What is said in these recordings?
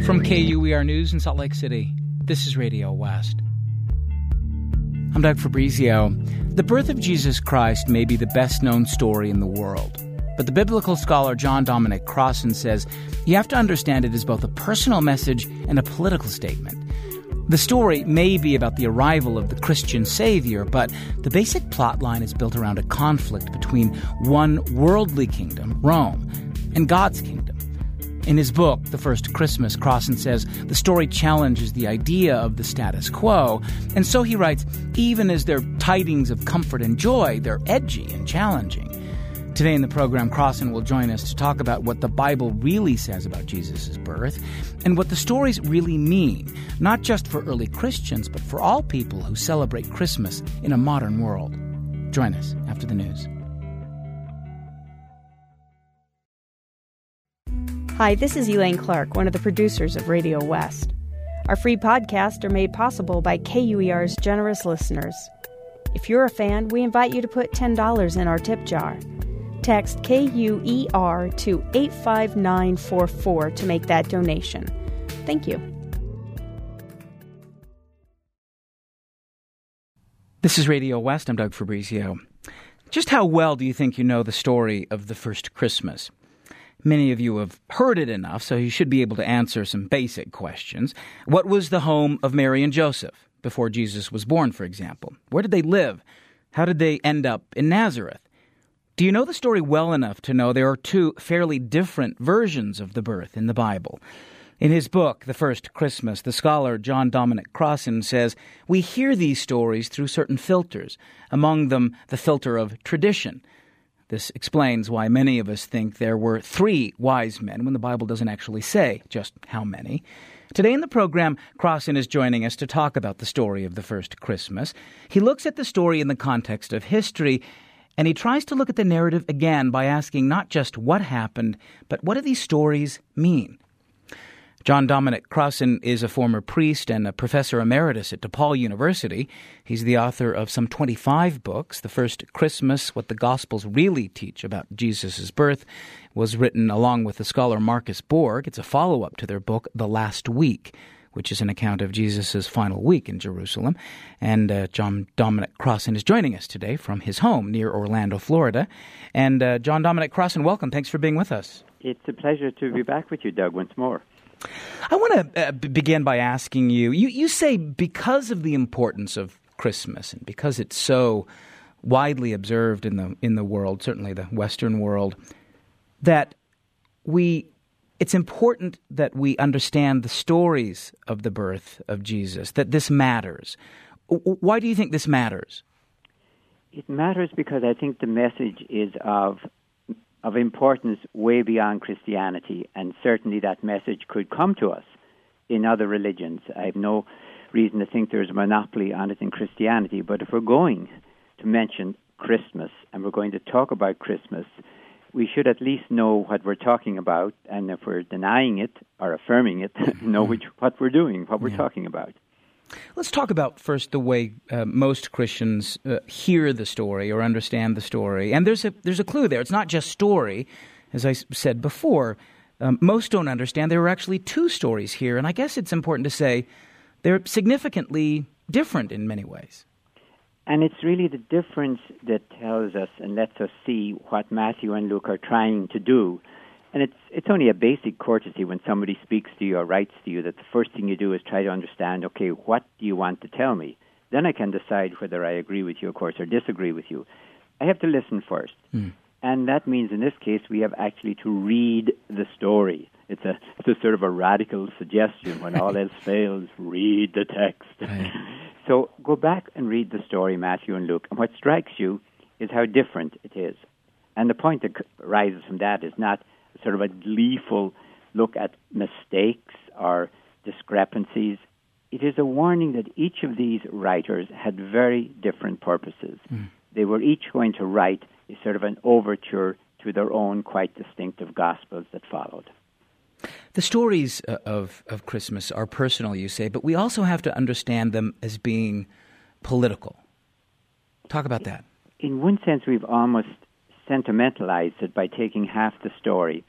From KUER News in Salt Lake City, this is Radio West. I'm Doug Fabrizio. The birth of Jesus Christ may be the best-known story in the world, but the biblical scholar John Dominic Crossan says you have to understand it as both a personal message and a political statement. The story may be about the arrival of the Christian Savior, but the basic plot line is built around a conflict between one worldly kingdom, Rome, and God's kingdom. In his book, The First Christmas, Crossan says the story challenges the idea of the status quo, and so he writes, even as they're tidings of comfort and joy, they're edgy and challenging. Today in the program, Crossan will join us to talk about what the Bible really says about Jesus' birth and what the stories really mean, not just for early Christians, but for all people who celebrate Christmas in a modern world. Join us after the news. Hi, this is Elaine Clark, one of the producers of Radio West. Our free podcasts are made possible by KUER's generous listeners. If you're a fan, we invite you to put $10 in our tip jar. Text KUER to 85944 to make that donation. Thank you. This is Radio West. I'm Doug Fabrizio. Just how well do you think you know the story of the first Christmas? Many of you have heard it enough, so you should be able to answer some basic questions. What was the home of Mary and Joseph before Jesus was born, for example? Where did they live? How did they end up in Nazareth? Do you know the story well enough to know there are two fairly different versions of the birth in the Bible? In his book, The First Christmas, the scholar John Dominic Crossan says, we hear these stories through certain filters, among them the filter of tradition. This explains why many of us think there were 3 wise men when the Bible doesn't actually say just how many. Today in the program, Crossan is joining us to talk about the story of the first Christmas. He looks at the story in the context of history, and he tries to look at the narrative again by asking not just what happened, but what do these stories mean? John Dominic Crossan is a former priest and a professor emeritus at DePaul University. He's the author of some 25 books. The First Christmas, What the Gospels Really Teach About Jesus' Birth, was written along with the scholar Marcus Borg. It's a follow-up to their book, The Last Week, which is an account of Jesus' final week in Jerusalem. And John Dominic Crossan is joining us today from his home near Orlando, Florida. And John Dominic Crossan, welcome. Thanks for being with us. It's a pleasure to be back with you, Doug, once more. I want to begin by asking you say because of the importance of Christmas and because it's so widely observed in the world, certainly the Western world, that it's important that we understand the stories of the birth of Jesus, that this matters. Why do you think this matters? It matters because I think the message is of importance way beyond Christianity, and certainly that message could come to us in other religions. I have no reason to think there's a monopoly on it in Christianity, but if we're going to mention Christmas and we're going to talk about Christmas, we should at least know what we're talking about, and if we're denying it or affirming it, know what we're doing, what we're talking about. Let's talk about first the way most Christians hear the story or understand the story. And there's a clue there. It's not just story. As I said before, most don't understand there are actually 2 stories here. And I guess it's important to say they're significantly different in many ways. And it's really the difference that tells us and lets us see what Matthew and Luke are trying to do. And it's only a basic courtesy when somebody speaks to you or writes to you that the first thing you do is try to understand, okay, what do you want to tell me? Then I can decide whether I agree with you, of course, or disagree with you. I have to listen first. And that means in this case we have actually to read the story. It's a sort of a radical suggestion. When all else fails, read the text. Right. So go back and read the story, Matthew and Luke. And what strikes you is how different it is. And the point that arises from that is not sort of a gleeful look at mistakes or discrepancies. It is a warning that each of these writers had very different purposes. They were each going to write a sort of an overture to their own quite distinctive Gospels that followed. The stories of Christmas are personal, you say, but we also have to understand them as being political. Talk about that. In one sense, we've almost sentimentalized it by taking half the story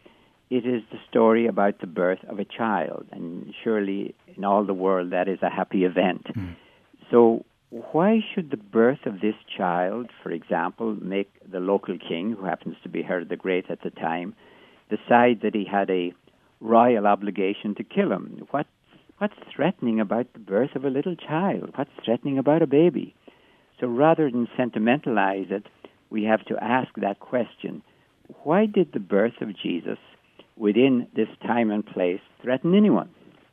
it is the story about the birth of a child, and surely in all the world that is a happy event. So why should the birth of this child, for example, make the local king, who happens to be Herod the Great at the time, decide that he had a royal obligation to kill him? What's threatening about the birth of a little child? What's threatening about a baby? So rather than sentimentalize it, we have to ask that question. Why did the birth of Jesus within this time and place threaten anyone?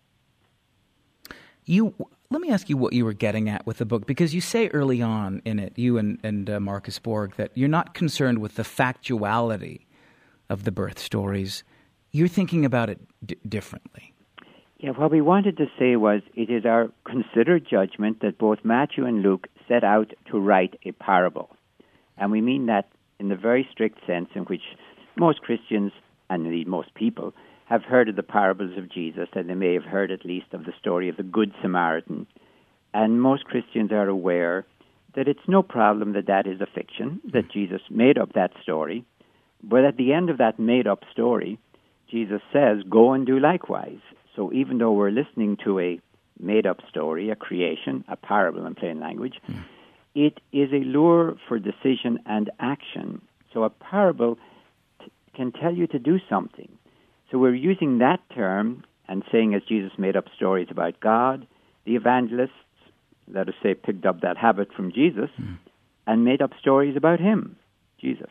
Let me ask you what you were getting at with the book, because you say early on in it, you and Marcus Borg, that you're not concerned with the factuality of the birth stories. You're thinking about it differently. Yeah, what we wanted to say was it is our considered judgment that both Matthew and Luke set out to write a parable. And we mean that in the very strict sense in which most Christians, and indeed most people, have heard of the parables of Jesus, and they may have heard at least of the story of the Good Samaritan. And most Christians are aware that it's no problem that is a fiction, that Jesus made up that story. But at the end of that made-up story, Jesus says, go and do likewise. So even though we're listening to a made-up story, a creation, a parable in plain language, it is a lure for decision and action. So a parable can tell you to do something. So we're using that term and saying, as Jesus made up stories about God, the evangelists, let us say, picked up that habit from Jesus and made up stories about him, Jesus.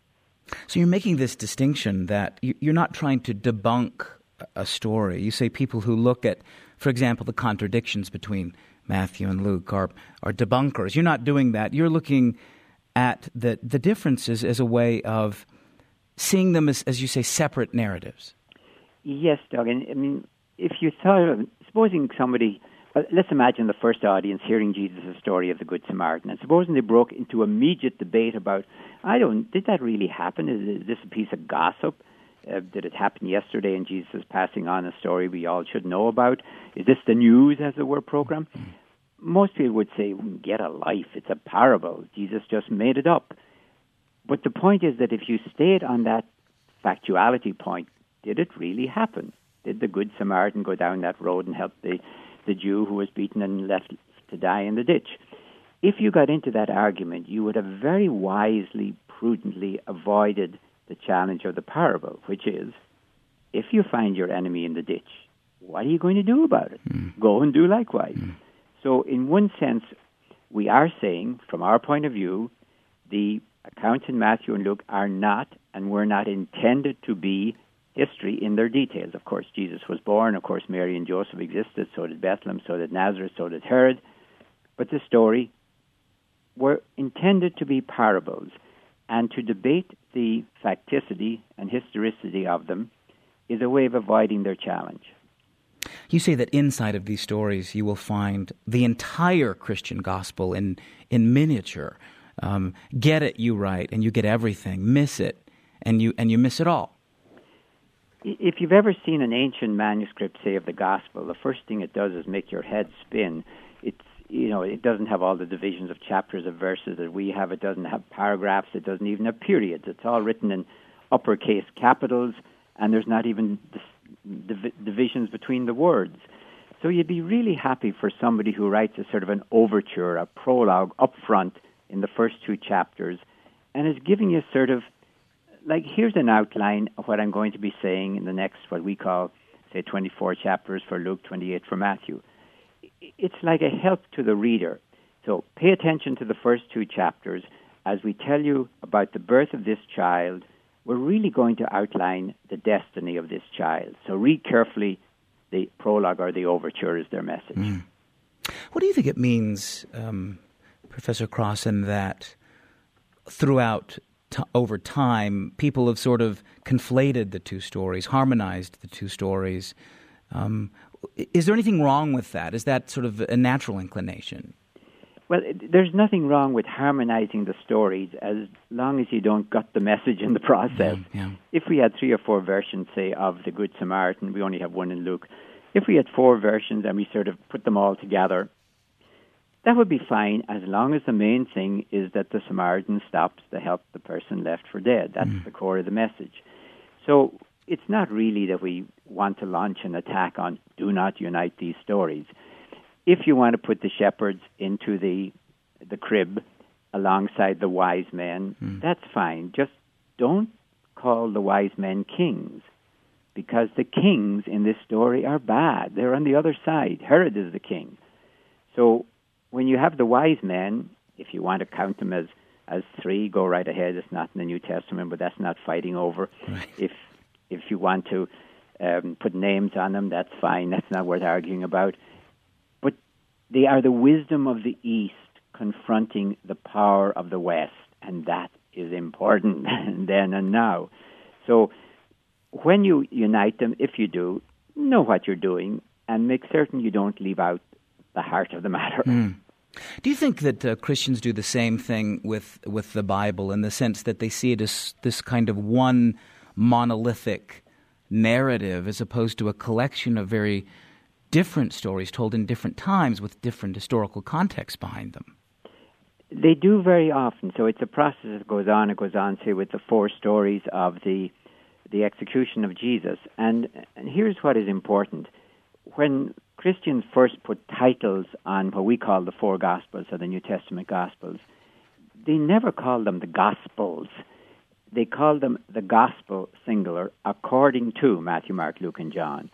So you're making this distinction that you're not trying to debunk a story. You say people who look at, for example, the contradictions between Matthew and Luke are debunkers. You're not doing that. You're looking at the differences as a way of seeing them as you say, separate narratives. Yes, Doug. And I mean, if you thought of, supposing somebody, let's imagine the first audience hearing Jesus' story of the Good Samaritan, and supposing they broke into immediate debate about, did that really happen? Is this a piece of gossip? Did it happen yesterday and Jesus is passing on a story we all should know about? Is this the news, as it were, program? Most people would say, get a life, it's a parable. Jesus just made it up. But the point is that if you stayed on that factuality point, did it really happen? Did the Good Samaritan go down that road and help the Jew who was beaten and left to die in the ditch? If you got into that argument, you would have very wisely, prudently avoided the challenge of the parable, which is, if you find your enemy in the ditch, what are you going to do about it? Go and do likewise. So in one sense, we are saying, from our point of view, the accounts in Matthew and Luke are not and were not intended to be history in their details. Of course, Jesus was born. Of course, Mary and Joseph existed. So did Bethlehem. So did Nazareth. So did Herod. But the story were intended to be parables, and to debate the facticity and historicity of them is a way of avoiding their challenge. You say that inside of these stories you will find the entire Christian gospel in miniature. Get it, you right, and you get everything. Miss it, and you miss it all. If you've ever seen an ancient manuscript, say, of the gospel, the first thing it does is make your head spin. It doesn't have all the divisions of chapters of verses that we have. It doesn't have paragraphs. It doesn't even have periods. It's all written in uppercase capitals, and there's not even divisions between the words. So you'd be really happy for somebody who writes a sort of an overture, a prologue up front in the first two chapters, and is giving you sort of, like, here's an outline of what I'm going to be saying in the next, what we call, say, 24 chapters for Luke, 28 for Matthew. It's like a help to the reader. So pay attention to the first two chapters. As we tell you about the birth of this child, we're really going to outline the destiny of this child. So read carefully the prologue or the overture is their message. What do you think it means, Professor Crossan, that throughout over time, people have sort of conflated the two stories, harmonized the two stories? Is there anything wrong with that? Is that sort of a natural inclination? Well, there's nothing wrong with harmonizing the stories as long as you don't gut the message in the process. Yeah. If we had 3 or 4 versions, say, of the Good Samaritan, we only have one in Luke. If we had 4 versions and we sort of put them all together, that would be fine as long as the main thing is that the Samaritan stops to help the person left for dead. That's the core of the message. So it's not really that we want to launch an attack on do not unite these stories. If you want to put the shepherds into the crib alongside the wise men, that's fine. Just don't call the wise men kings, because the kings in this story are bad. They're on the other side. Herod is the king. So when you have the wise men, if you want to count them as three, go right ahead. It's not in the New Testament, but that's not fighting over. Right. If you want to put names on them, that's fine. That's not worth arguing about. But they are the wisdom of the East confronting the power of the West, and that is important then and now. So when you unite them, if you do, know what you're doing and make certain you don't leave out the heart of the matter. Do you think that Christians do the same thing with the Bible, in the sense that they see it as this kind of one monolithic narrative as opposed to a collection of very different stories told in different times with different historical context behind them? They do very often. So it's a process that goes on. It goes on, say, with the four stories of the execution of Jesus. And here's what is important. When Christians first put titles on what we call the four Gospels, or the New Testament Gospels, they never called them the Gospels. They called them the Gospel, singular, according to Matthew, Mark, Luke, and John.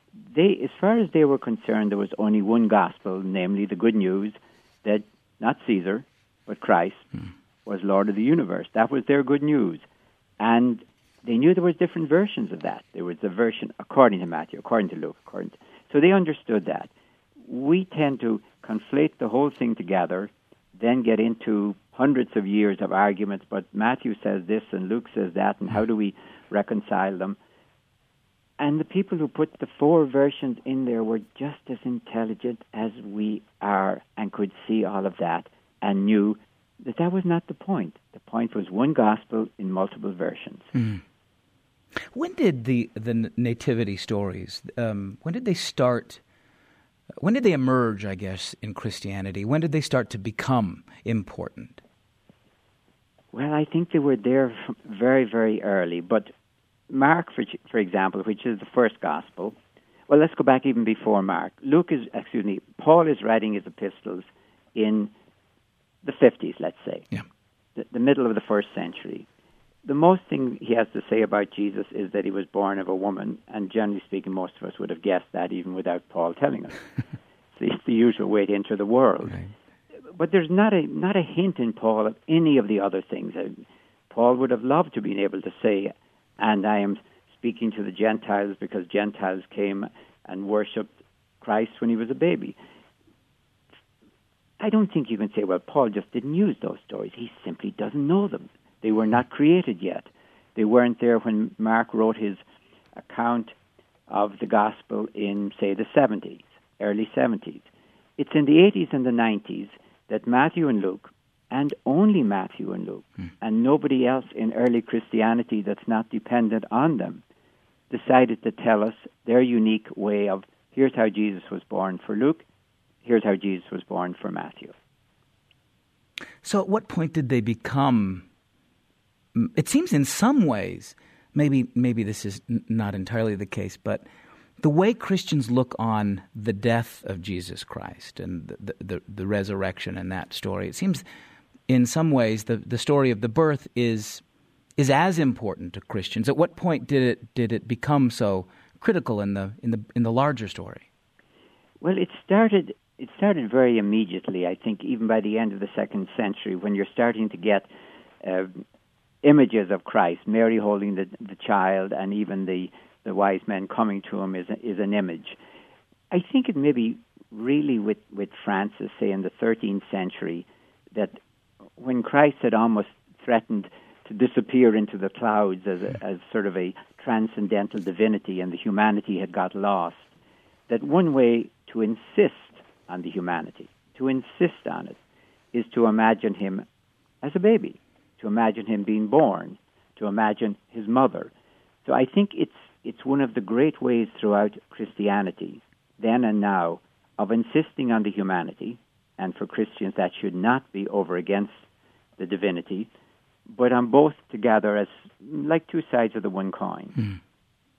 As far as they were concerned, there was only one Gospel, namely the good news that not Caesar, but Christ was Lord of the universe. That was their good news. And they knew there was different versions of that. There was the version according to Matthew, according to Luke, so they understood that. We tend to conflate the whole thing together, then get into hundreds of years of arguments, but Matthew says this and Luke says that, and how do we reconcile them? And the people who put the four versions in there were just as intelligent as we are and could see all of that and knew that that was not the point. The point was one gospel in multiple versions. When did the nativity stories, when did they start, when did they emerge, I guess, in Christianity? When did they start to become important? Well, I think they were there very, very early. But Mark, for example, which is the first gospel, well, let's go back even before Mark. Paul is writing his epistles in the 50s, let's say, the middle of the first century. The most thing he has to say about Jesus is that he was born of a woman, and generally speaking, most of us would have guessed that even without Paul telling us. It's the usual way to enter the world. Right. But there's not a hint in Paul of any of the other things. Paul would have loved to be able to say, and I am speaking to the Gentiles because Gentiles came and worshipped Christ when he was a baby. I don't think you can say, well, Paul just didn't use those stories. He simply doesn't know them. They were not created yet. They weren't there when Mark wrote his account of the gospel in, say, the 70s, early 70s. It's in the 80s and the 90s that Matthew and Luke, and only Matthew and Luke, and nobody else in early Christianity that's not dependent on them, decided to tell us their unique way of, here's how Jesus was born for Luke, here's how Jesus was born for Matthew. So at what point did they become, it seems in some ways, maybe this is not entirely the case, but the way Christians look on the death of Jesus Christ and the resurrection in that story, it seems in some ways the story of the birth is as important to Christians. At what point did it become so critical in the larger story? Well, it started very immediately. I think even by the end of the second century, when you're starting to get images of Christ, Mary holding the child, and even the wise men coming to him is an image. I think it may be really with Francis, say in the 13th century, that when Christ had almost threatened to disappear into the clouds as sort of a transcendental divinity and the humanity had got lost, that one way to insist on the humanity, to insist on it, is to imagine him as a baby, to imagine him being born, to imagine his mother. So I think it's one of the great ways throughout Christianity, then and now, of insisting on the humanity, and for Christians that should not be over against the divinity, but on both together as like two sides of the one coin.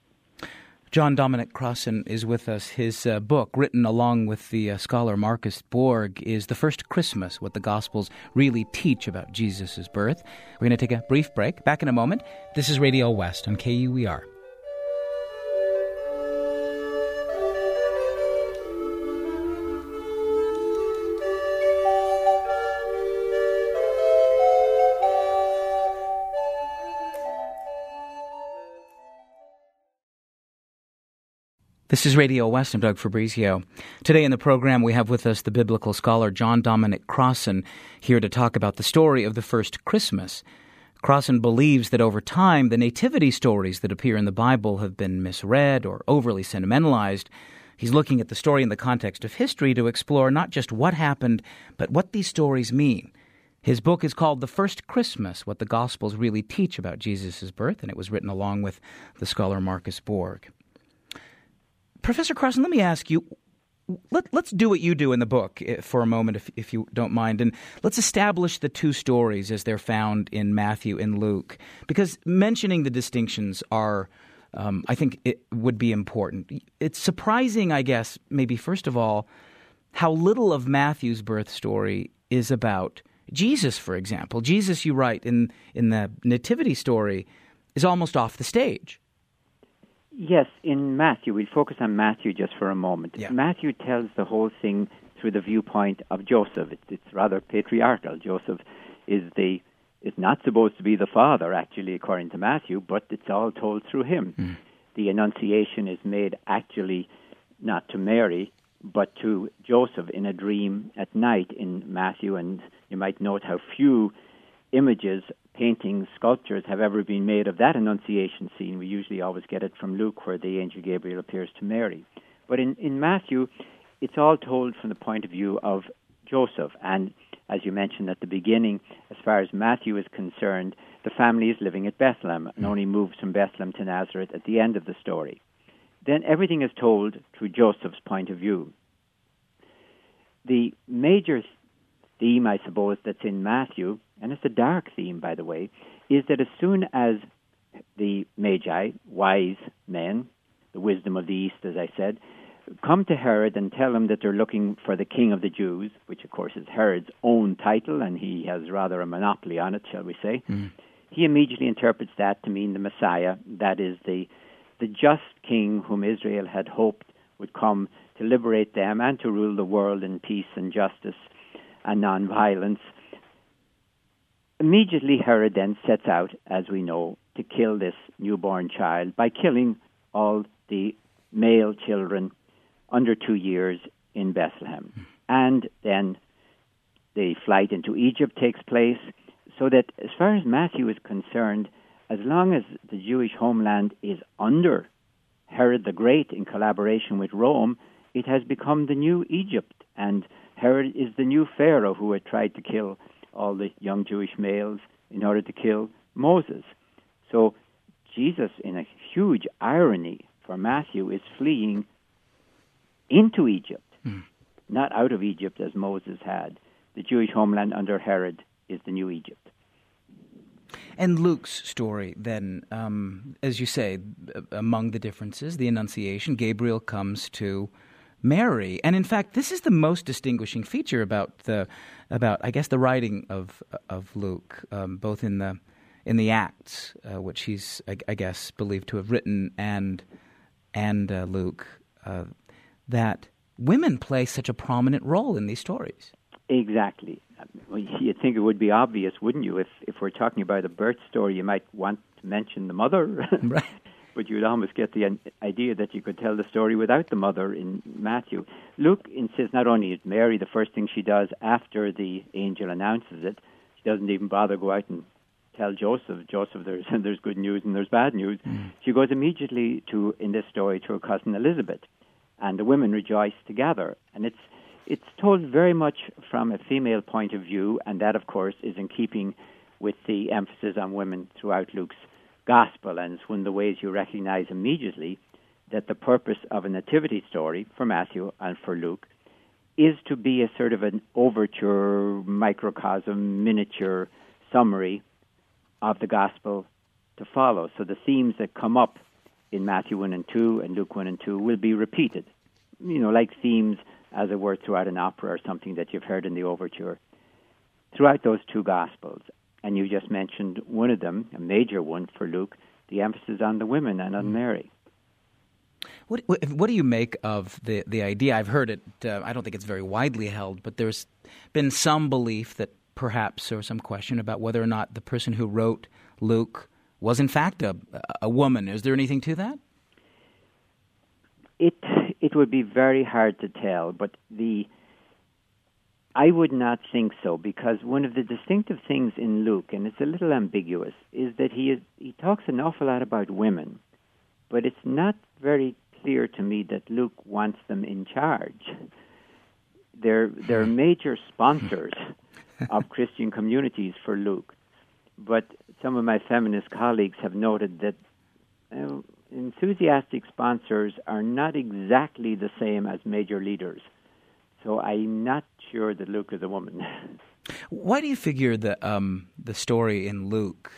John Dominic Crossan is with us. His book, written along with the scholar Marcus Borg, is The First Christmas, What the Gospels Really Teach About Jesus' Birth. We're going to take a brief break. Back in a moment. This is Radio West on KUER. This is Radio West. I'm Doug Fabrizio. Today in the program, we have with us the biblical scholar John Dominic Crossan, here to talk about the story of the first Christmas. Crossan believes that over time, the nativity stories that appear in the Bible have been misread or overly sentimentalized. He's looking at the story in the context of history to explore not just what happened, but what these stories mean. His book is called The First Christmas, What the Gospels Really Teach About Jesus' Birth, and it was written along with the scholar Marcus Borg. Professor Crossan, let me ask you, let's do what you do in the book for a moment, if you don't mind, and let's establish the two stories as they're found in Matthew and Luke, because mentioning the distinctions are, I think it would be important. It's surprising, I guess, maybe first of all, how little of Matthew's birth story is about Jesus, for example. Jesus, you write, in the nativity story, is almost off the stage. Yes, in Matthew, we'll focus on Matthew just for a moment. Yeah. Matthew tells the whole thing through the viewpoint of Joseph. It's rather patriarchal. Joseph is not supposed to be the father, actually, according to Matthew, but it's all told through him. Mm. The Annunciation is made actually not to Mary, but to Joseph in a dream at night in Matthew, and you might note how few images, paintings, sculptures have ever been made of that Annunciation scene. We usually always get it from Luke, where the angel Gabriel appears to Mary. But in Matthew, it's all told from the point of view of Joseph. And as you mentioned at the beginning, as far as Matthew is concerned, the family is living at Bethlehem and only moves from Bethlehem to Nazareth at the end of the story. Then everything is told through Joseph's point of view. The major theme, I suppose, that's in Matthew, and it's a dark theme, by the way, is that as soon as the Magi, wise men, the wisdom of the East, as I said, come to Herod and tell him that they're looking for the King of the Jews, which of course is Herod's own title, and he has rather a monopoly on it, shall we say, he immediately interprets that to mean the Messiah, that is the just king whom Israel had hoped would come to liberate them and to rule the world in peace and justice and nonviolence. Immediately, Herod then sets out, as we know, to kill this newborn child by killing all the male children under 2 years in Bethlehem. And then the flight into Egypt takes place, so that as far as Matthew is concerned, as long as the Jewish homeland is under Herod the Great in collaboration with Rome, it has become the new Egypt, and Herod is the new Pharaoh who had tried to kill all the young Jewish males in order to kill Moses. So Jesus, in a huge irony for Matthew, is fleeing into Egypt, not out of Egypt as Moses had. The Jewish homeland under Herod is the new Egypt. And Luke's story, then, as you say, among the differences, the Annunciation, Gabriel comes to Mary, and in fact, this is the most distinguishing feature about I guess the writing of Luke, both in the Acts, which he's I guess believed to have written, and Luke, that women play such a prominent role in these stories. Exactly. Well, you'd think it would be obvious, wouldn't you? If we're talking about a birth story, you might want to mention the mother. Right. But you'd almost get the idea that you could tell the story without the mother in Matthew. Luke insists not only is Mary the first thing she does after the angel announces it, she doesn't even bother go out and tell Joseph, there's good news and there's bad news. She goes immediately in this story, to her cousin Elizabeth, and the women rejoice together. And it's told very much from a female point of view, and that, of course, is in keeping with the emphasis on women throughout Luke's Gospel, and it's one of the ways you recognize immediately that the purpose of a nativity story for Matthew and for Luke is to be a sort of an overture, microcosm, miniature summary of the Gospel to follow. So the themes that come up in Matthew 1 and 2 and Luke 1 and 2 will be repeated, like themes, as it were, throughout an opera or something that you've heard in the overture, throughout those two Gospels. And you just mentioned one of them, a major one for Luke, the emphasis on the women and on Mary. What do you make of the idea? I've heard it, I don't think it's very widely held, but there's been some belief that perhaps there was some question about whether or not the person who wrote Luke was in fact a woman. Is there anything to that? It would be very hard to tell, but I would not think so, because one of the distinctive things in Luke, and it's a little ambiguous, is that he talks an awful lot about women, but it's not very clear to me that Luke wants them in charge. They're major sponsors of Christian communities for Luke, but some of my feminist colleagues have noted that enthusiastic sponsors are not exactly the same as major leaders. So I'm not sure that Luke is a woman. Why do you figure that the story in Luke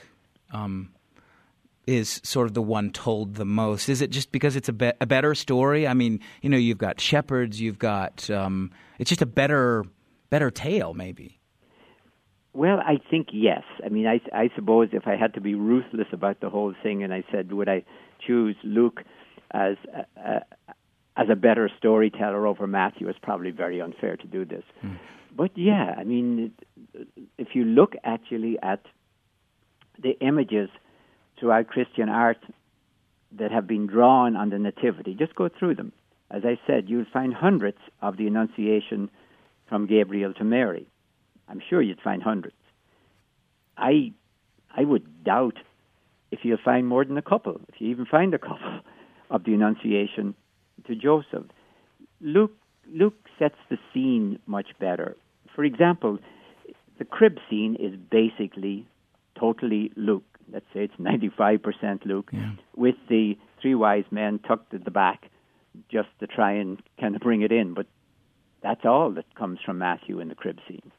is sort of the one told the most? Is it just because it's a better story? I mean, you've got shepherds, you've got it's just a better tale, maybe. Well, I think yes. I mean, I suppose if I had to be ruthless about the whole thing, and I said, would I choose Luke as a better storyteller over Matthew, it's probably very unfair to do this. But yeah, I mean, if you look actually at the images throughout Christian art that have been drawn on the Nativity, just go through them. As I said, you'll find hundreds of the Annunciation from Gabriel to Mary. I'm sure you'd find hundreds. I would doubt if you'll find more than a couple, if you even find a couple, of the Annunciation to Joseph. Luke sets the scene much better. For example, the crib scene is basically totally Luke. Let's say it's 95% Luke, with the three wise men tucked at the back just to try and kind of bring it in. But that's all that comes from Matthew in the crib scene.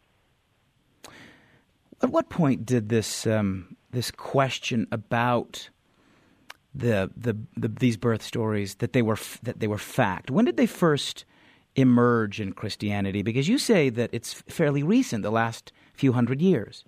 At what point did this question about these birth stories that they were fact? When did they first emerge in Christianity? Because you say that it's fairly recent, the last few hundred years.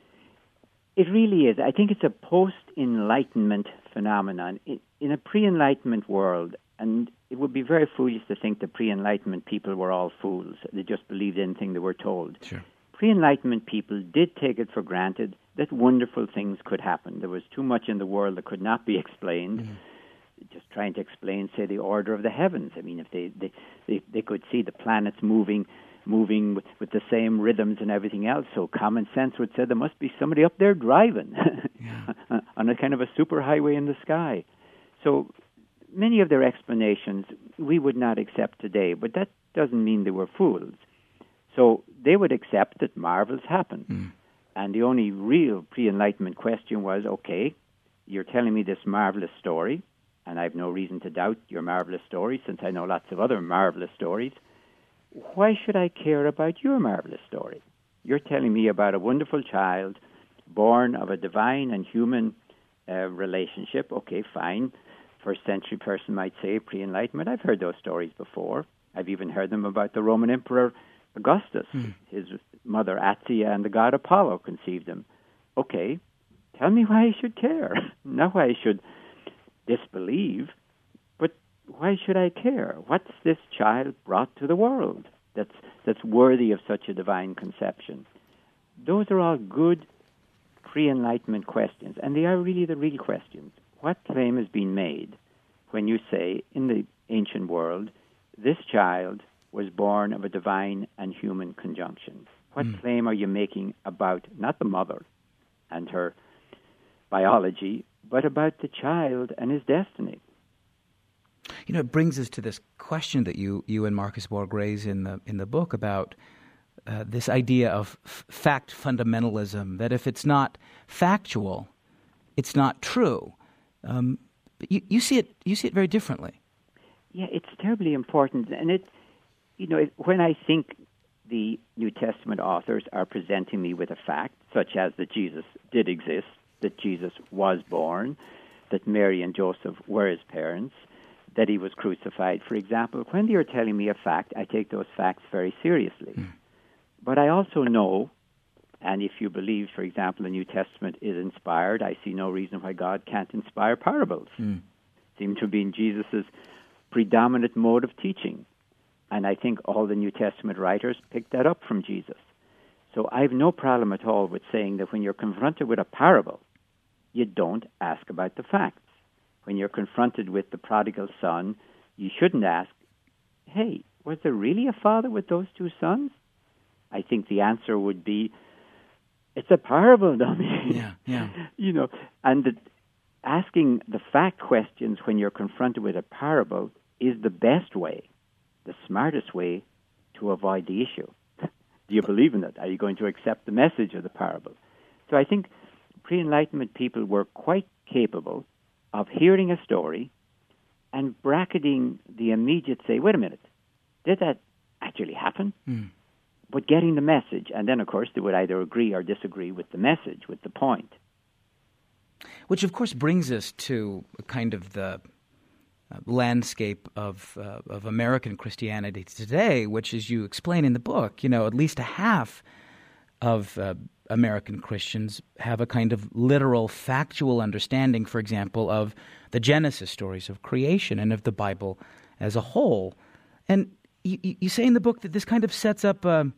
It really is. I think it's a post-Enlightenment phenomenon. In a pre-Enlightenment world, and it would be very foolish to think that pre-Enlightenment people were all fools. They just believed anything they were told. Sure. Pre-Enlightenment people did take it for granted that wonderful things could happen. There was too much in the world that could not be explained. Just trying to explain, say, the order of the heavens. I mean, if they could see the planets moving with the same rhythms and everything else, so common sense would say there must be somebody up there driving on a kind of a superhighway in the sky. So many of their explanations we would not accept today, but that doesn't mean they were fools. So they would accept that marvels happen. And the only real pre-Enlightenment question was, okay, you're telling me this marvelous story, and I have no reason to doubt your marvelous story since I know lots of other marvelous stories. Why should I care about your marvelous story? You're telling me about a wonderful child born of a divine and human relationship. Okay, fine. First century person might say pre-Enlightenment. I've heard those stories before. I've even heard them about the Roman Emperor Augustus. His mother Atia and the god Apollo conceived him. Okay, tell me why I should care. Not why I should disbelieve, but why should I care? What's this child brought to the world that's worthy of such a divine conception? Those are all good pre-Enlightenment questions, and they are really the real questions. What claim has been made when you say, in the ancient world, this child was born of a divine and human conjunction? What claim are you making about not the mother and her biology, but about the child and his destiny? It brings us to this question that you and Marcus Borg raise in the book about this idea of fact fundamentalism, that if it's not factual, it's not true. But you see it very differently. Yeah, it's terribly important, and when I think the New Testament authors are presenting me with a fact, such as that Jesus did exist, that Jesus was born, that Mary and Joseph were his parents, that he was crucified, for example. When they are telling me a fact, I take those facts very seriously. But I also know, and if you believe, for example, the New Testament is inspired, I see no reason why God can't inspire parables. Seem to be in Jesus' predominant mode of teaching. And I think all the New Testament writers picked that up from Jesus. So I have no problem at all with saying that when you're confronted with a parable, you don't ask about the facts. When you're confronted with the prodigal son, you shouldn't ask, hey, was there really a father with those two sons? I think the answer would be, it's a parable, dummy. Yeah. And asking the fact questions when you're confronted with a parable is the best way, the smartest way to avoid the issue. Do you believe in it? Are you going to accept the message of the parable? So I think pre-Enlightenment people were quite capable of hearing a story and bracketing the immediate say, wait a minute, did that actually happen? But getting the message, and then, of course, they would either agree or disagree with the message, with the point. Which, of course, brings us to kind of the landscape of American Christianity today, which, as you explain in the book, at least a half of American Christians have a kind of literal, factual understanding, for example, of the Genesis stories of creation and of the Bible as a whole. And you say in the book that this kind of sets up a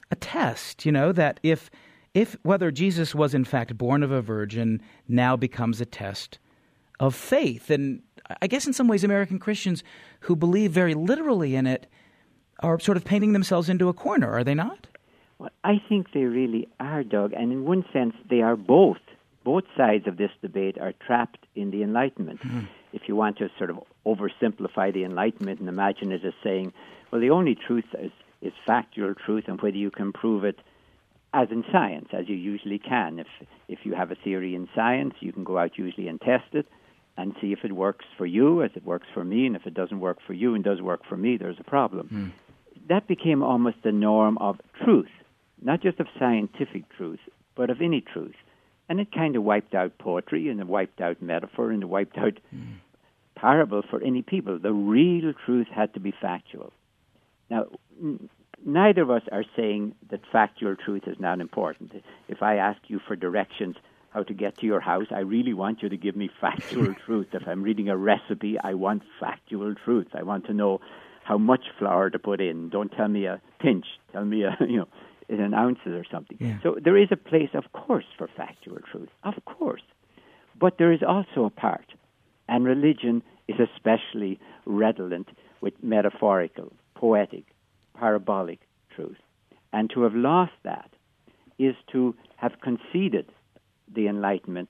test, that if whether Jesus was in fact born of a virgin now becomes a test of faith. And I guess in some ways American Christians who believe very literally in it are sort of painting themselves into a corner, are they not? Well, I think they really are, Doug, and in one sense they are both. Both sides of this debate are trapped in the Enlightenment. If you want to sort of oversimplify the Enlightenment and imagine it as saying, well, the only truth is factual truth, and whether you can prove it as in science, as you usually can. If you have a theory in science, you can go out usually and test it and see if it works for you as it works for me, and if it doesn't work for you and does work for me, there's a problem. That became almost the norm of truth, not just of scientific truth, but of any truth. And it kind of wiped out poetry, and it wiped out metaphor, and it wiped out parable for any people. The real truth had to be factual. Now, neither of us are saying that factual truth is not important. If I ask you for directions how to get to your house, I really want you to give me factual truth. If I'm reading a recipe, I want factual truth. I want to know how much flour to put in. Don't tell me a pinch. Tell me in ounces or something. Yeah. So there is a place, of course, for factual truth, of course. But there is also a part, and religion is especially redolent with metaphorical, poetic, parabolic truth. And to have lost that is to have conceded the Enlightenment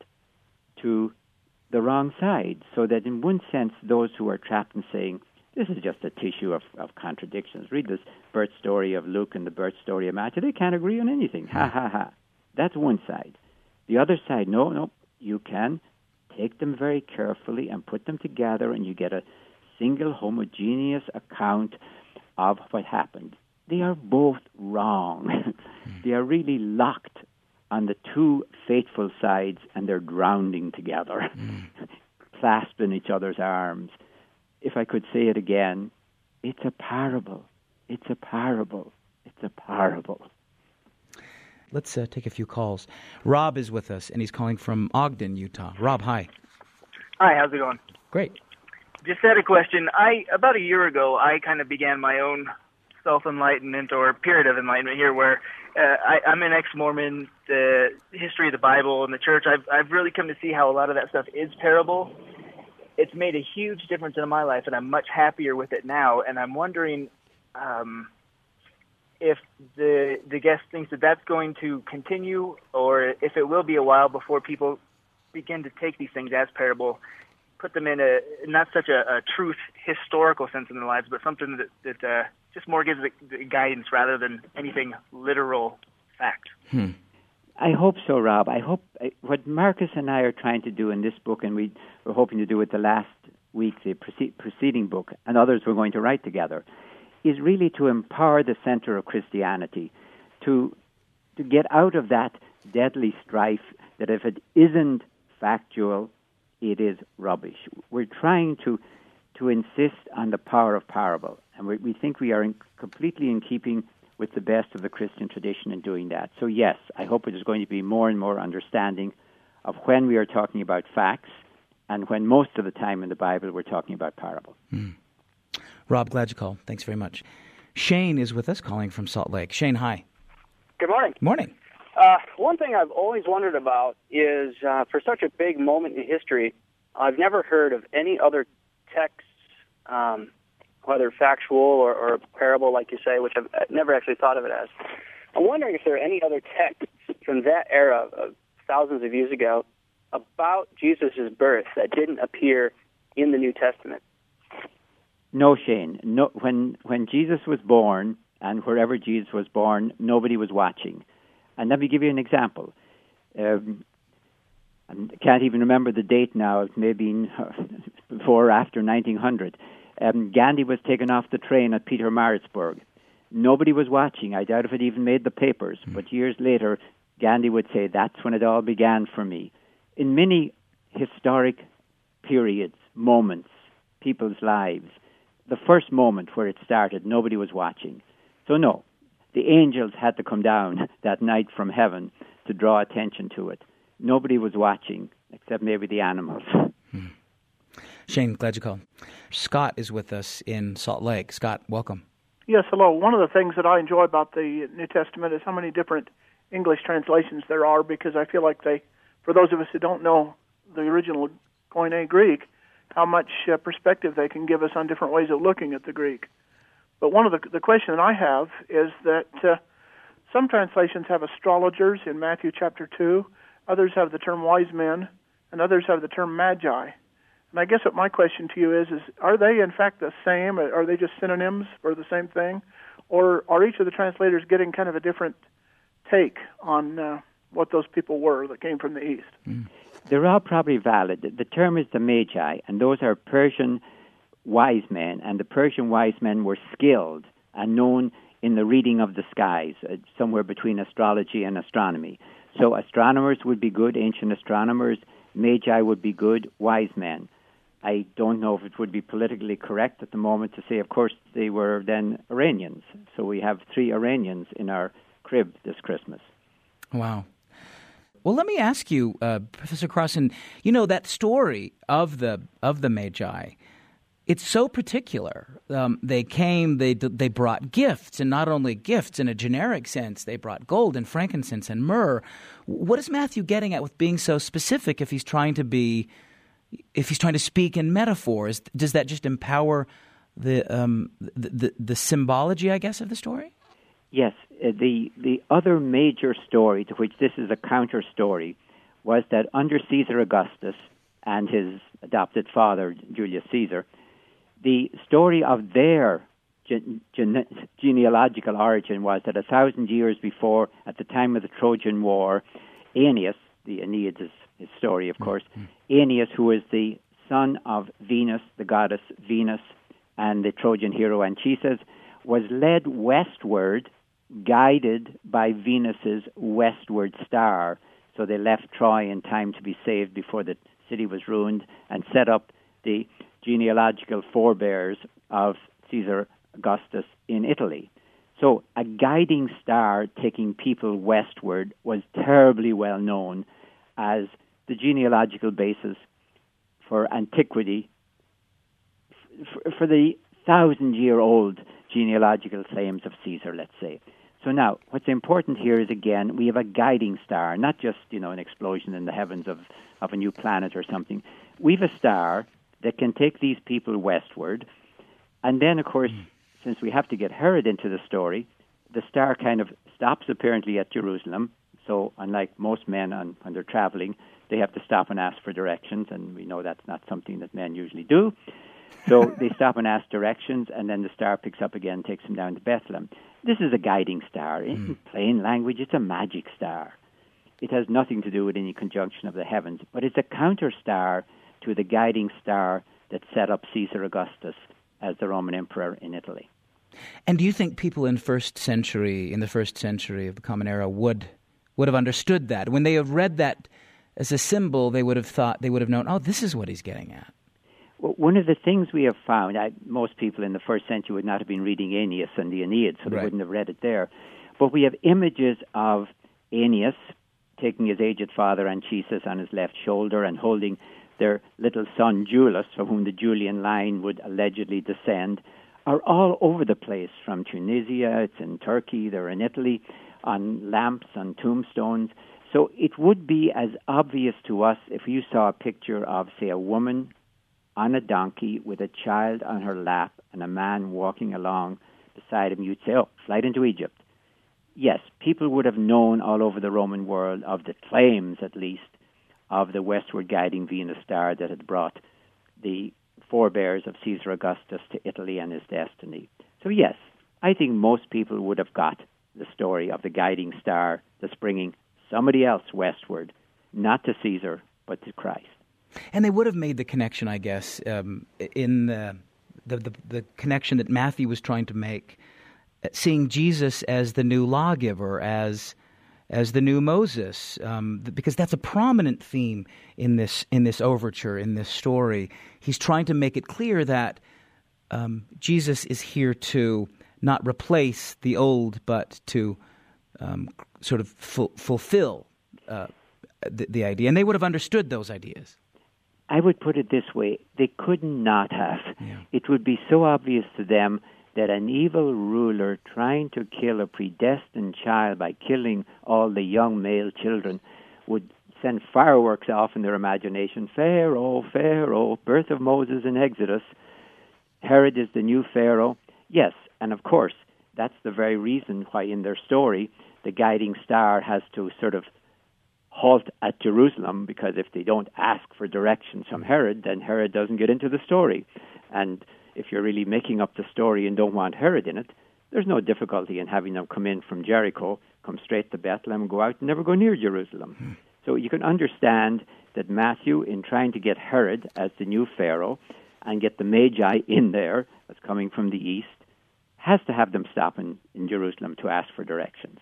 to the wrong side, so that in one sense those who are trapped in saying, this is just a tissue of contradictions. Read this birth story of Luke and the birth story of Matthew. They can't agree on anything. Ha, ha, ha. That's one side. The other side, no, you can take them very carefully and put them together, and you get a single homogeneous account of what happened. They are both wrong. They are really locked on the two faithful sides, and they're drowning together, clasped in each other's arms. If I could say it again, it's a parable. It's a parable. It's a parable. Let's take a few calls. Rob is with us, and he's calling from Ogden, Utah. Rob, hi. Hi, how's it going? Great. Just had a question. About a year ago, I kind of began my own self-enlightenment or period of enlightenment here where I'm an ex-Mormon, the history of the Bible and the church. I've really come to see how a lot of that stuff is parable. It's made a huge difference in my life, and I'm much happier with it now. And I'm wondering if the guest thinks that that's going to continue, or if it will be a while before people begin to take these things as parable, put them in not such a truth historical sense in their lives, but something that just more gives the guidance rather than anything literal fact. I hope so, Rob. I hope what Marcus and I are trying to do in this book, and we're hoping to do with the last week, the preceding book, and others we're going to write together, is really to empower the center of Christianity, to get out of that deadly strife that if it isn't factual, it is rubbish. We're trying to insist on the power of parable, and we think we are completely in keeping with the best of the Christian tradition in doing that. So yes, I hope there's going to be more and more understanding of when we are talking about facts and when most of the time in the Bible we're talking about parable. Rob, glad you called. Thanks very much. Shane is with us, calling from Salt Lake. Shane, hi. Good morning. Morning. One thing I've always wondered about is, for such a big moment in history, I've never heard of any other texts, whether factual or parable, like you say, which I've never actually thought of it as. I'm wondering if there are any other texts from that era of thousands of years ago about Jesus' birth that didn't appear in the New Testament. No, Shane. No, when Jesus was born, and wherever Jesus was born, nobody was watching. And let me give you an example. I can't even remember the date now. It may have been before or after 1900. Gandhi was taken off the train at Petermaritzburg. Nobody was watching. I doubt if it even made the papers. But years later, Gandhi would say, that's when it all began for me. In many historic periods, moments, people's lives, the first moment where it started, nobody was watching. So no, the angels had to come down that night from heaven to draw attention to it. Nobody was watching, except maybe the animals. Shane, glad you called. Scott is with us in Salt Lake. Scott, welcome. Yes, hello. One of the things that I enjoy about the New Testament is how many different English translations there are, because I feel like they, for those of us who don't know the original Koine Greek, how much perspective they can give us on different ways of looking at the Greek. But one of the question that I have is that some translations have astrologers in Matthew chapter 2, others have the term wise men, and others have the term magi. And I guess what my question to you is are they in fact the same? Are they just synonyms for the same thing? Or are each of the translators getting kind of a different take on what those people were that came from the East? They're all probably valid. The term is the Magi, and those are Persian wise men, and the Persian wise men were skilled and known in the reading of the skies, somewhere between astrology and astronomy. So astronomers would be good, ancient astronomers. Magi would be good, wise men. I don't know if it would be politically correct at the moment to say, of course, they were then Iranians. So we have 3 Iranians in our crib this Christmas. Wow. Well, let me ask you, Professor Crossan, you know, that story of the Magi, it's so particular. They came, they brought gifts, and not only gifts in a generic sense, they brought gold and frankincense and myrrh. What is Matthew getting at with being so specific if he's trying to speak in metaphors? Does that just empower the symbology, I guess, of the story? Yes, the other major story to which this is a counter story was that under Caesar Augustus and his adopted father, Julius Caesar, the story of their genealogical origin was that 1,000 years before, at the time of the Trojan War, Aeneas, the Aeneid is his story, of course, Aeneas, who is the son of Venus, the goddess Venus, and the Trojan hero Anchises, was led westward, guided by Venus's westward star. So they left Troy in time to be saved before the city was ruined and set up the genealogical forebears of Caesar Augustus in Italy. So a guiding star taking people westward was terribly well known as the genealogical basis for antiquity, for the 1,000-year-old genealogical claims of Caesar, let's say. So now, what's important here is, again, we have a guiding star, not just, an explosion in the heavens of a new planet or something. We have a star that can take these people westward. And then, of course, since we have to get Herod into the story, the star kind of stops apparently at Jerusalem. So unlike most men when they're traveling, they have to stop and ask for directions, and we know that's not something that men usually do. So they stop and ask directions, and then the star picks up again and takes them down to Bethlehem. This is a guiding star. In plain language, it's a magic star. It has nothing to do with any conjunction of the heavens, but it's a counter star to the guiding star that set up Caesar Augustus as the Roman emperor in Italy. And do you think people in the first century of the Common Era would have understood that? When they have read that as a symbol, they would have known, oh, this is what he's getting at. Well, one of the things we have found, most people in the first century would not have been reading Aeneas and the Aeneid, so they wouldn't have read it there. But we have images of Aeneas taking his aged father Anchises on his left shoulder and holding their little son Julius, from whom the Julian line would allegedly descend, are all over the place, from Tunisia, it's in Turkey, they're in Italy, on lamps, on tombstones. So it would be as obvious to us if you saw a picture of, say, a woman on a donkey with a child on her lap and a man walking along beside him, you'd say, oh, flight into Egypt. Yes, people would have known all over the Roman world of the claims, at least, of the westward guiding Venus star that had brought the forebears of Caesar Augustus to Italy and his destiny. So yes, I think most people would have got the story of the guiding star that's bringing somebody else westward, not to Caesar, but to Christ. And they would have made the connection, I guess, in the connection that Matthew was trying to make, seeing Jesus as the new lawgiver, as the new Moses, because that's a prominent theme in this overture, in this story. He's trying to make it clear that Jesus is here to not replace the old, but to sort of fulfill the idea. And they would have understood those ideas. I would put it this way. They could not have. Yeah. It would be so obvious to them that an evil ruler trying to kill a predestined child by killing all the young male children would send fireworks off in their imagination. Pharaoh, Pharaoh, birth of Moses in Exodus. Herod is the new Pharaoh. Yes, and of course, that's the very reason why in their story the guiding star has to sort of halt at Jerusalem, because if they don't ask for directions from Herod, then Herod doesn't get into the story. And if you're really making up the story and don't want Herod in it, there's no difficulty in having them come in from Jericho, come straight to Bethlehem, go out and never go near Jerusalem. So you can understand that Matthew, in trying to get Herod as the new Pharaoh and get the Magi in there, that's coming from the east, has to have them stop in Jerusalem to ask for directions.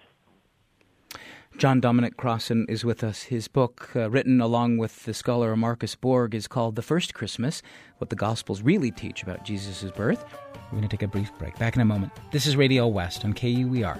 John Dominic Crossan is with us. His book, written along with the scholar Marcus Borg, is called The First Christmas, What the Gospels Really Teach About Jesus' Birth. We're going to take a brief break. Back in a moment. This is Radio West on KUER.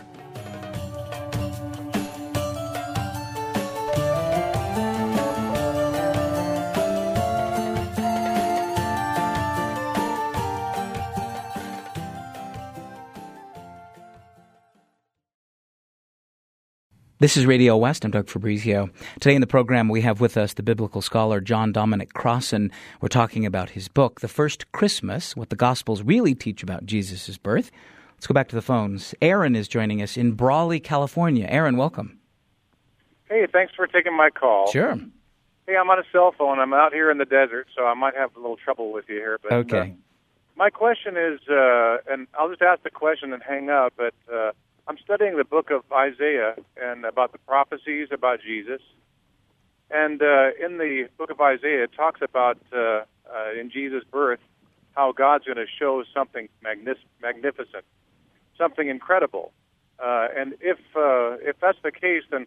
This is Radio West. I'm Doug Fabrizio. Today in the program, we have with us the biblical scholar John Dominic Crossan. We're talking about his book, The First Christmas, What the Gospels Really Teach About Jesus' Birth. Let's go back to the phones. Aaron is joining us in Brawley, California. Aaron, welcome. Hey, thanks for taking my call. Sure. Hey, I'm on a cell phone. I'm out here in the desert, so I might have a little trouble with you here. But, okay. My question is, and I'll just ask the question and hang up, but I'm studying the book of Isaiah and about the prophecies about Jesus. And in the book of Isaiah, it talks about, in Jesus' birth, how God's going to show something magnificent, something incredible. And if that's the case, then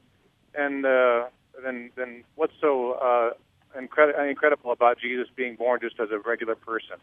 what's so incredible about Jesus being born just as a regular person?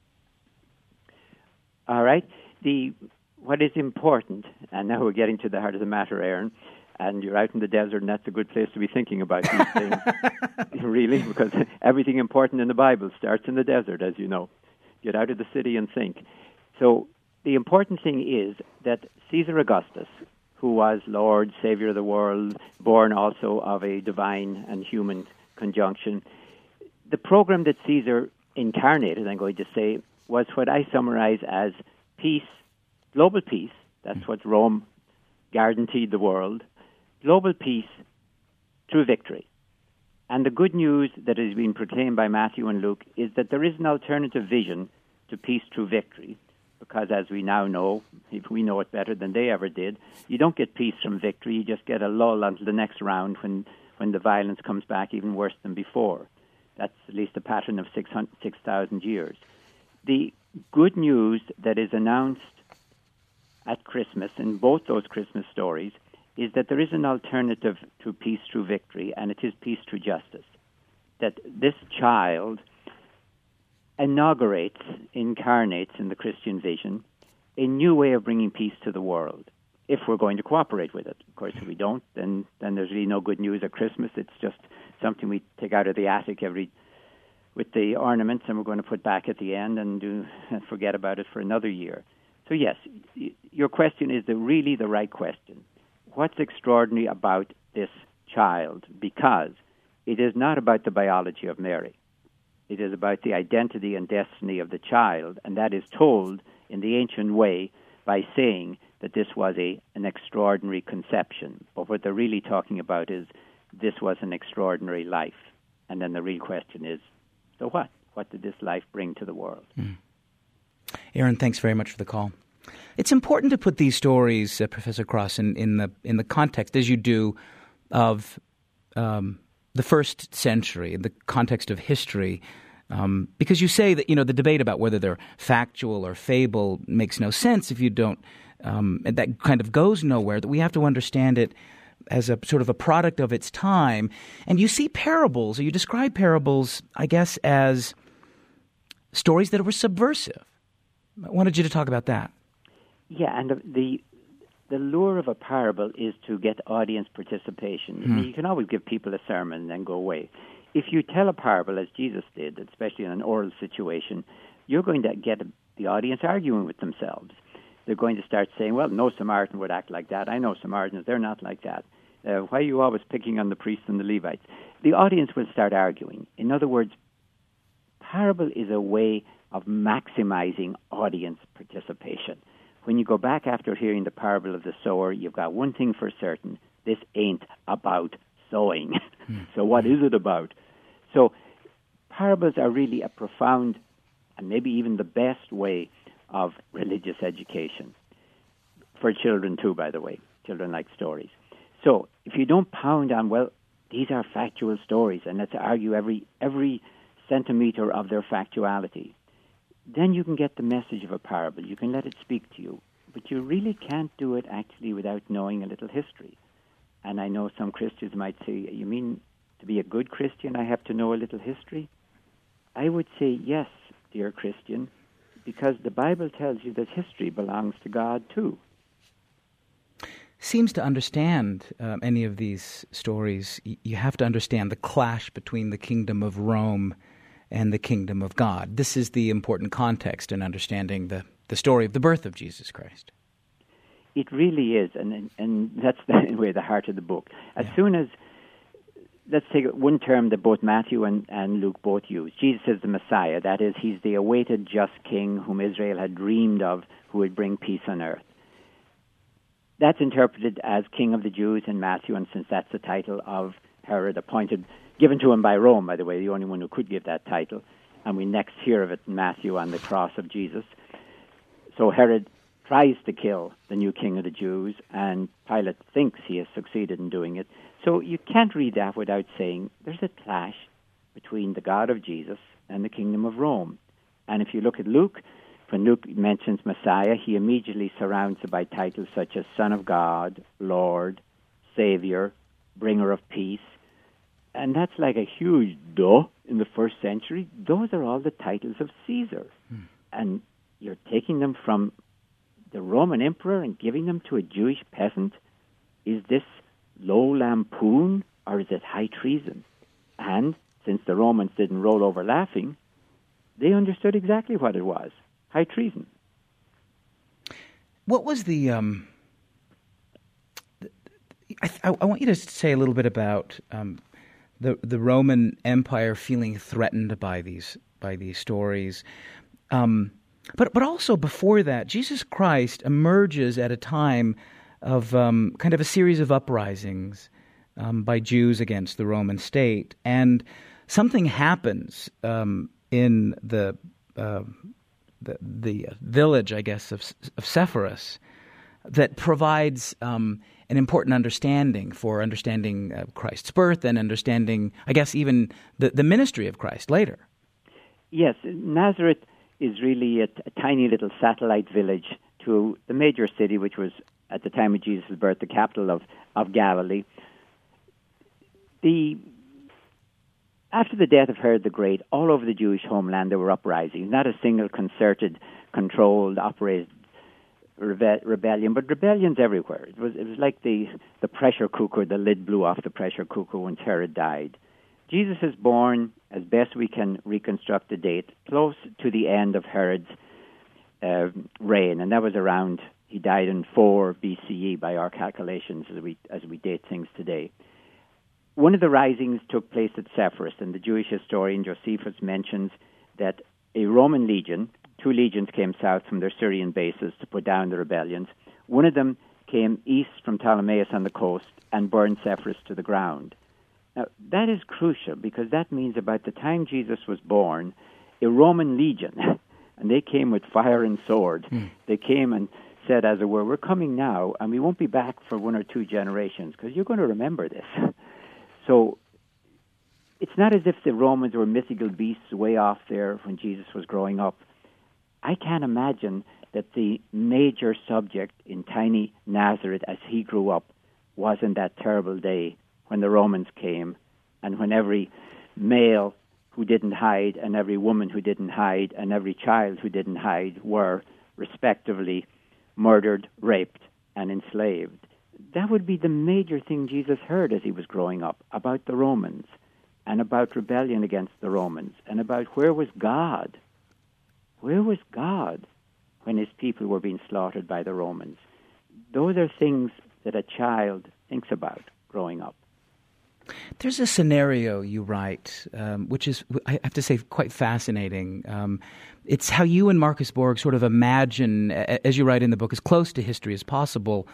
All right. What is important, and now we're getting to the heart of the matter, Aaron, and you're out in the desert, and that's a good place to be thinking about these things, really, because everything important in the Bible starts in the desert, as you know. Get out of the city and think. So the important thing is that Caesar Augustus, who was Lord, Savior of the world, born also of a divine and human conjunction, the program that Caesar incarnated, I'm going to say, was what I summarize as peace, global peace. That's what Rome guaranteed the world. Global peace through victory. And the good news that has been proclaimed by Matthew and Luke is that there is an alternative vision to peace through victory. Because as we now know, if we know it better than they ever did, you don't get peace from victory. You just get a lull until the next round when the violence comes back even worse than before. That's at least a pattern of 6,000 years. The good news that is announced at Christmas in both those Christmas stories is that there is an alternative to peace through victory, and it is peace through justice. That this child incarnates in the Christian vision a new way of bringing peace to the world, if we're going to cooperate with it. Of course, if we don't, then there's really no good news at Christmas. It's just something we take out of the attic with the ornaments, and we're going to put back at the end and forget about it for another year. So yes, your question is really the right question. What's extraordinary about this child? Because it is not about the biology of Mary. It is about the identity and destiny of the child, and that is told in the ancient way by saying that this was an extraordinary conception. But what they're really talking about is this was an extraordinary life. And then the real question is, so what? What did this life bring to the world? Aaron, thanks very much for the call. It's important to put these stories, Professor Cross, in the context, as you do, of the first century, in the context of history, because you say that the debate about whether they're factual or fable makes no sense if you don't. That kind of goes nowhere. That we have to understand it as a sort of a product of its time. And you see parables, or you describe parables, I guess, as stories that were subversive. I wanted you to talk about that. Yeah, and the lure of a parable is to get audience participation. I mean, you can always give people a sermon and then go away. If you tell a parable, as Jesus did, especially in an oral situation, you're going to get the audience arguing with themselves. They're going to start saying, well, no Samaritan would act like that. I know Samaritans, they're not like that. Why are you always picking on the priests and the Levites? The audience will start arguing. In other words, parable is a way of maximizing audience participation. When you go back after hearing the parable of the sower, you've got one thing for certain. This ain't about sowing. So what is it about? So parables are really a profound and maybe even the best way of religious education. For children too, by the way. Children like stories. So if you don't pound on, well, these are factual stories, and let's argue every centimeter of their factuality, then you can get the message of a parable. You can let it speak to you. But you really can't do it actually without knowing a little history. And I know some Christians might say, you mean to be a good Christian I have to know a little history? I would say yes, dear Christian, because the Bible tells you that history belongs to God too. Seems to understand any of these stories, you have to understand the clash between the kingdom of Rome and the kingdom of God. This is the important context in understanding the story of the birth of Jesus Christ. It really is, and that's in a way the heart of the book. As soon as, let's take one term that both Matthew and Luke both use. Jesus is the Messiah. That is, he's the awaited just king whom Israel had dreamed of, who would bring peace on earth. That's interpreted as King of the Jews in Matthew, and since that's the title of Herod, given to him by Rome, by the way, the only one who could give that title, and we next hear of it in Matthew on the cross of Jesus. So Herod tries to kill the new King of the Jews, and Pilate thinks he has succeeded in doing it. So you can't read that without saying there's a clash between the God of Jesus and the kingdom of Rome. And if you look at Luke, when Luke mentions Messiah, he immediately surrounds it by titles such as Son of God, Lord, Savior, Bringer of Peace. And that's like a huge duh in the first century. Those are all the titles of Caesar. And you're taking them from the Roman emperor and giving them to a Jewish peasant? Is this low lampoon, or is it high treason? And since the Romans didn't roll over laughing, they understood exactly what it was. High treason. What was the I want you to say a little bit about the Roman Empire feeling threatened by these stories, but also before that, Jesus Christ emerges at a time of kind of a series of uprisings by Jews against the Roman state, and something happens in the village, I guess, of Sepphoris that provides an important understanding for understanding Christ's birth and understanding, I guess, even the ministry of Christ later. Yes, Nazareth is really a tiny little satellite village to the major city, which was at the time of Jesus' birth the capital of Galilee. After the death of Herod the Great, all over the Jewish homeland there were uprisings. Not a single concerted, controlled, operated rebellion, but rebellions everywhere. It was like the pressure cooker. The lid blew off the pressure cooker when Herod died. Jesus is born, as best we can reconstruct the date, close to the end of Herod's reign, and that was around. He died in 4 BCE by our calculations as we date things today. One of the risings took place at Sepphoris, and the Jewish historian Josephus mentions that a Roman legion, 2 legions came south from their Syrian bases to put down the rebellions. One of them came east from Ptolemais on the coast and burned Sepphoris to the ground. Now, that is crucial because that means about the time Jesus was born, a Roman legion, and they came with fire and sword, they came and said, as it were, we're coming now, and we won't be back for 1 or 2 generations because you're going to remember this. So it's not as if the Romans were mythical beasts way off there when Jesus was growing up. I can't imagine that the major subject in tiny Nazareth as he grew up wasn't that terrible day when the Romans came and when every male who didn't hide and every woman who didn't hide and every child who didn't hide were respectively murdered, raped, and enslaved. That would be the major thing Jesus heard as he was growing up, about the Romans and about rebellion against the Romans and about where was God? Where was God when his people were being slaughtered by the Romans? Those are things that a child thinks about growing up. There's a scenario you write, which is, I have to say, quite fascinating. It's how you and Marcus Borg sort of imagine, as you write in the book, as close to history as possible,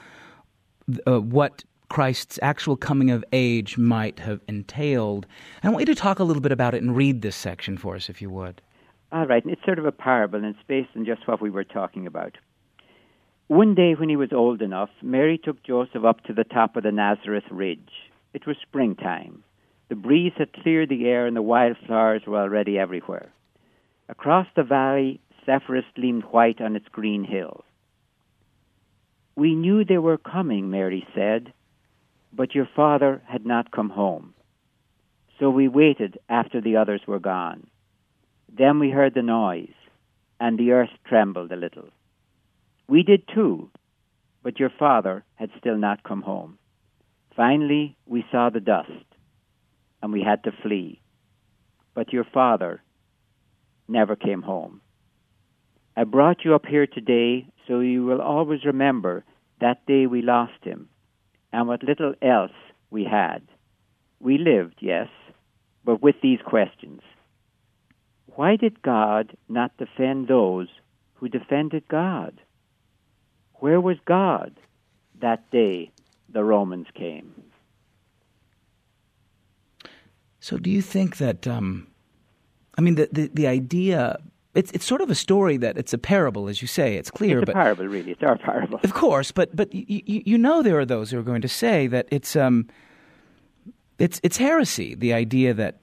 what Christ's actual coming of age might have entailed. And I want you to talk a little bit about it and read this section for us, if you would. All right, and it's sort of a parable, and it's based on just what we were talking about. One day when he was old enough, Mary took Joseph up to the top of the Nazareth Ridge. It was springtime. The breeze had cleared the air and the wildflowers were already everywhere. Across the valley, Sepphoris gleamed white on its green hill. We knew they were coming, Mary said, but your father had not come home. So we waited after the others were gone. Then we heard the noise, and the earth trembled a little. We did too, but your father had still not come home. Finally, we saw the dust, and we had to flee. But your father never came home. I brought you up here today so you will always remember that day we lost him, and what little else we had. We lived, yes, but with these questions. Why did God not defend those who defended God? Where was God that day the Romans came? So do you think that, the idea, it's sort of a story that it's a parable, as you say, it's clear. It's a parable, really. It's our parable. Of course, but you know there are those who are going to say that it's heresy, the idea that,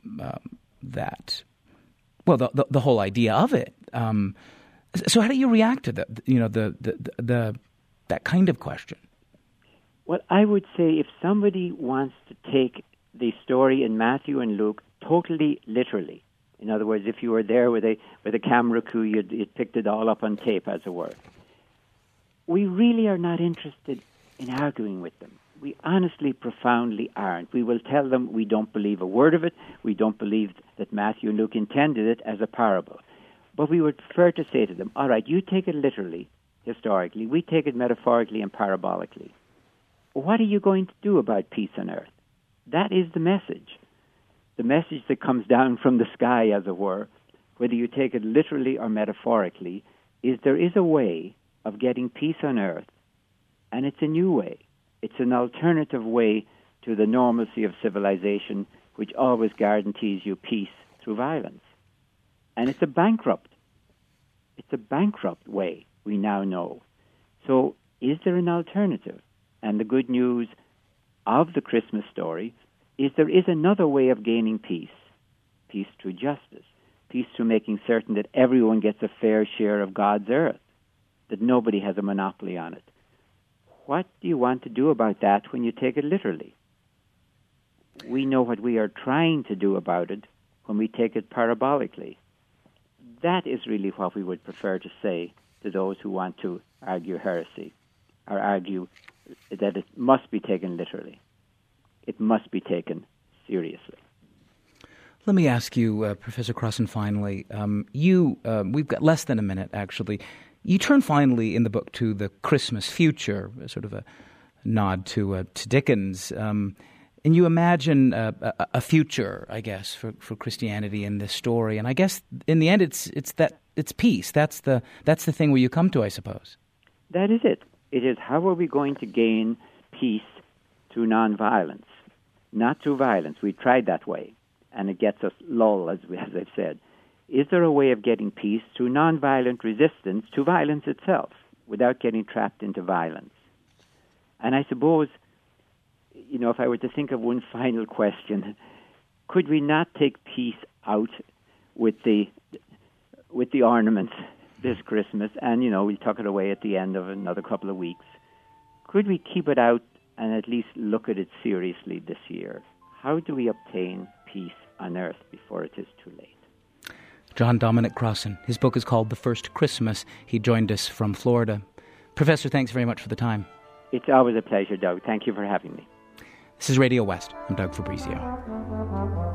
the whole idea of it. So how do you react to that kind of question? Well, I would say if somebody wants to take the story in Matthew and Luke totally literally, in other words, if you were there with a camera crew, you'd picked it all up on tape, as it were. We really are not interested in arguing with them. We honestly, profoundly aren't. We will tell them we don't believe a word of it. We don't believe that Matthew and Luke intended it as a parable. But we would prefer to say to them, all right, you take it literally, historically. We take it metaphorically and parabolically. What are you going to do about peace on earth? That is the message that comes down from the sky, as it were, whether you take it literally or metaphorically, is there is a way of getting peace on earth, and it's a new way. It's an alternative way to the normalcy of civilization, which always guarantees you peace through violence. And it's a bankrupt way, we now know. So is there an alternative? And the good news of the Christmas story is there is another way of gaining peace. Peace through justice. Peace through making certain that everyone gets a fair share of God's earth. that nobody has a monopoly on it. What do you want to do about that when you take it literally? We know what we are trying to do about it when we take it parabolically. That is really what we would prefer to say to those who want to argue heresy, or argue that it must be taken literally. It must be taken seriously. Let me ask you, Professor Crossan, finally. We've got less than a minute, actually. You turn finally in the book to the Christmas future, sort of a nod to Dickens, and you imagine a future, I guess, for Christianity in this story. And I guess in the end, it's peace. That's the thing where you come to, I suppose. That is it. It is, how are we going to gain peace through nonviolence, not through violence? We tried that way, and it gets us lull, as I've said. Is there a way of getting peace through nonviolent resistance to violence itself, without getting trapped into violence? And I suppose, if I were to think of one final question, could we not take peace out with the ornaments this Christmas, and we'll tuck it away at the end of another couple of weeks? Could we keep it out and at least look at it seriously this year? How do we obtain peace on earth before it is too late? John Dominic Crossan. His book is called The First Christmas. He joined us from Florida. Professor, thanks very much for the time. It's always a pleasure, Doug. Thank you for having me. This is Radio West. I'm Doug Fabrizio.